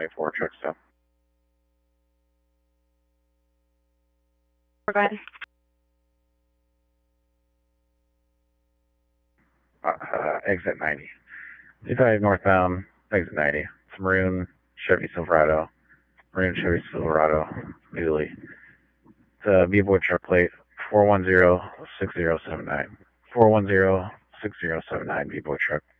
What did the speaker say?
74, truck stop. Go ahead. Exit 90. 25 northbound, exit 90. It's maroon Chevy Silverado. Maroon Chevy Silverado, Italy. It's a B-Boy truck plate 410-6079. 410-6079 B-Boy truck.